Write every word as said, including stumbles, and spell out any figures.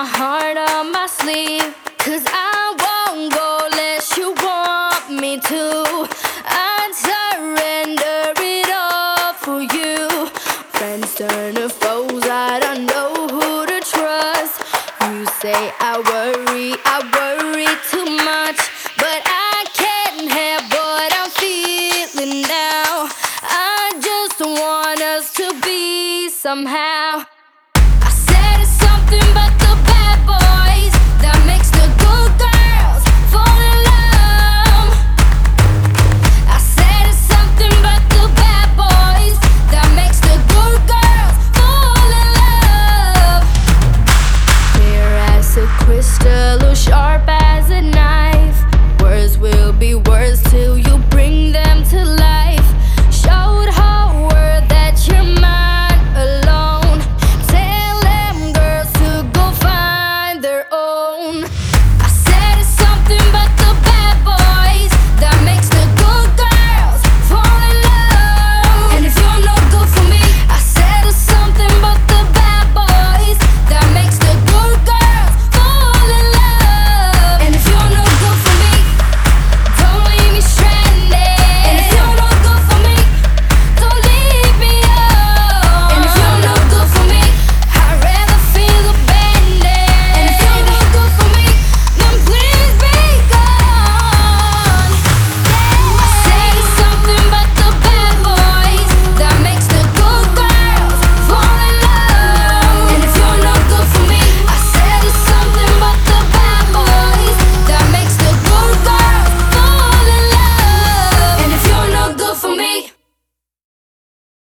my heart on my sleeve, 'cause I won't go unless you want me to. I'd surrender it all for you. Friends turn to foes, I don't know who to trust. You say I worry, I worry too much, but I can't help what I'm feeling now. I just want us to be somehow. I said it's something about the bad boys that makes the good girls fall in love. I said it's something about the bad boys that makes the good girls fall in love. Clear as a crystal or sharp.